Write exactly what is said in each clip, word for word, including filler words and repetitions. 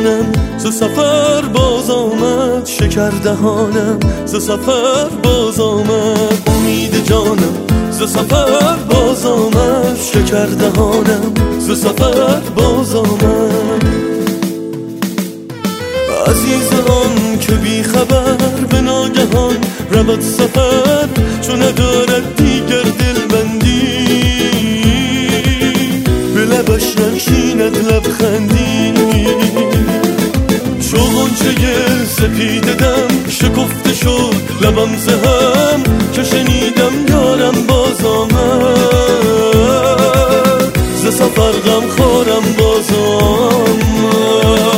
جانم ز سفر باز آمد، شکر دهانم ز سفر باز آمد. امید جانم ز سفر باز آمد، شکر دهانم ز سفر باز آمد. عزیزان که بی خبر به ناگهان رود سفر، چون ندارد دیگر دلبندی، به لبش ننشیند لبخندی. چو غنچه سپیده دم شکفته شد لبم ز هم، که شنیدم یارم باز آمد، ز سفر غم خورم باز آمد.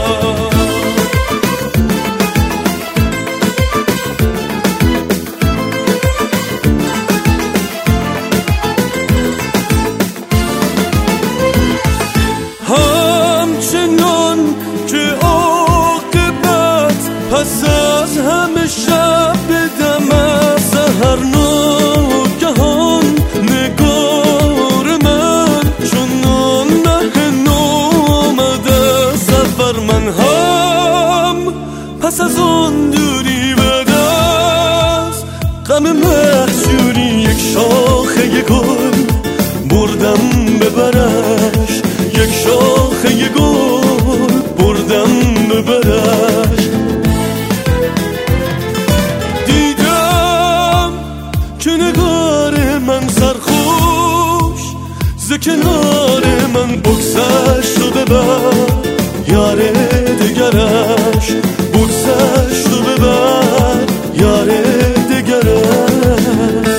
همچنان که عاقبت پس از همه شب بدم از سحر، ناگهان نگار من چون مه نو آمده سفر. من هم پس از آن دوری بعد از غم محجوری، یک شاخه گل بردم ببرش، یک شاخه گل بردم ببرش. دیدم که نگار من سرخوش ز کنار من بگذشت و ببر یار دگرش، بگذشت و ببر یار دگرش.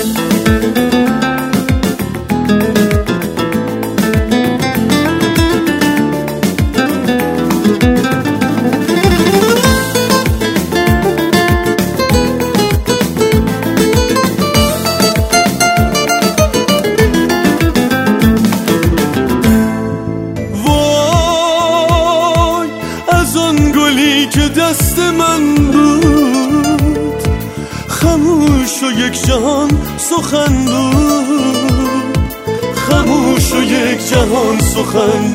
که دست من بود خاموش و یک جهان سخن بود، خاموش و یک جهان سخن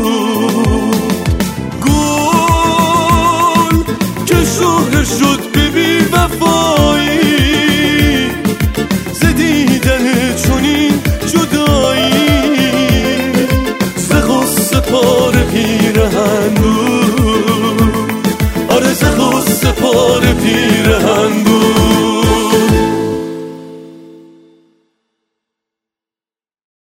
بود. گل که شهره شد